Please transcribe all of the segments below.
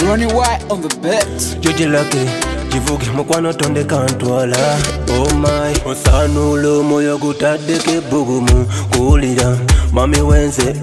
Ronnie White on the beat. Joji Lucky, jivuge mukwano tonde kantwala. Oh my, osanulo moyo gutadeke bugumu kuulira mami wenze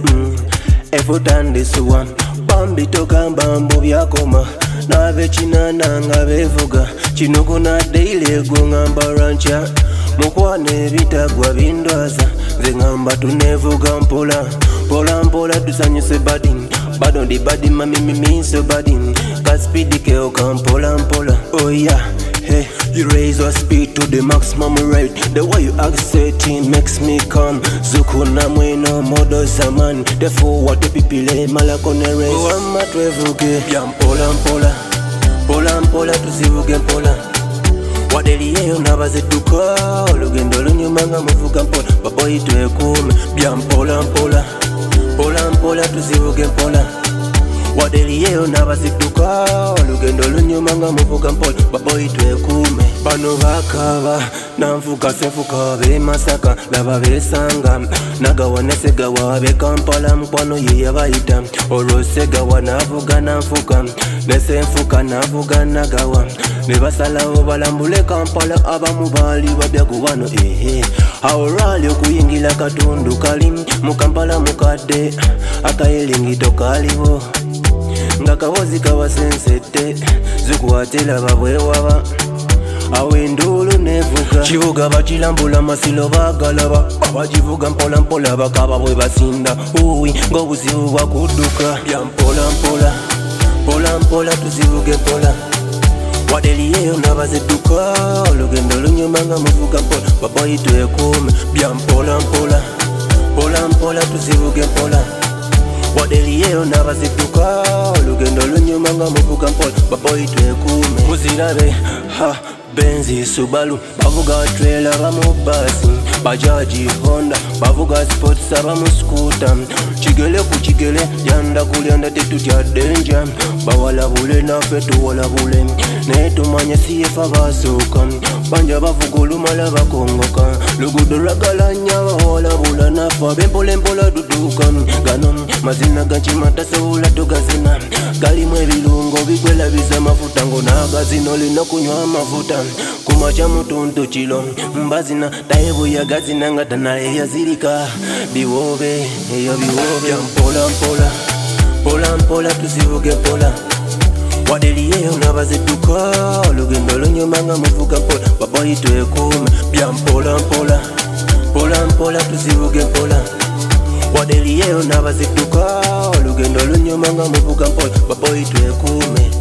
efutandisuwa bambi togamba mbu byakoma n'abekinana nga bevuga kino kunadde ilego ngamba rancha mukwane ebitagwa bindwaza nze ngamba tunevuga mpola mpola mpola tusanyuse badi bado ndi badi mami so badi kaspidi keo kampola mpola. Oh yeah, hey, you raise your speed to the maximum rate. The way you accent it makes me come. Zukuna mweno modo zaman. Therefore what the people malakone race. Oh ama twevuge bya mpola mpola mpola mpola tuzivuge mpola wadeliyeyo nabaziduka olugendo lunyuma nga muvuga mpola baboyi twekuume bya mpola mpola mpola mpola tuzivuge mpola wadeliyeyo nabaziduka olugendo lunyuma nga muvuga mpola baboyi twekuume bano bakaba nanfuka sefuka bemasaka laba besanga nagawa nesegawa bekampala mukwano ye yabayita olwosegawa navuga nanfuka nesenfuka navuga nagawa nebasalawo balambule Kampala abamu baali babyago wano awolwali okuyingira katundu kali mu Kampala mukadde akayelingito kaliwo nga kawozi kawasensette zikuwatira babwewaba awo enduulu nevuga kivuga bakilambula masilo bagalaba bagivuga mpola mpola bakaba bwe basinda uwi ng'obuzibu bwakudduka bya mpola mpola mpola mpola tuzivuge mpola wadeliyeyo nabaziduka olugendo lunyuma nga muvuga mpola baboyi twekuume bya mpola mpola mpola mpola tuzivuge mpola wadeliyeyo nabaziduka olugendo lunyuma nga muvuga mpola baboyi twekuume muzirabe ha Benzi, Subaru, bavuga trailer bamu basi Bajaji, Honda, bavuga sports abamu scooter Chigele ku chigele, yanda kulyanda tetutya danger Bawalabule nafe tuwalabule netumanya siyefa basooka banja bavuga olumala bakongoka lugudo lwagalanya bawalabula nafa bempola empola duduka gano mazina gankimata sewula tugazina galimu ebirungo bigwelabiza amafuta ngo nagazina olina kunywa amafuta kumaca mutuntu kilo mbazina tayebuyagazina nga tanale yazirika biwobe eyo biwobe mpola mpola mpola mpola tuzivuge mpola wadeliyeyo nabaziduka olugendo lunyuma nga muvuga mpola baboyi twekuume bya mpola mpola mpola mpola tuzivuge mpola wadeliyeyo nabaziduka olugendo lunyuma nga muvuga mpola baboyi twekuume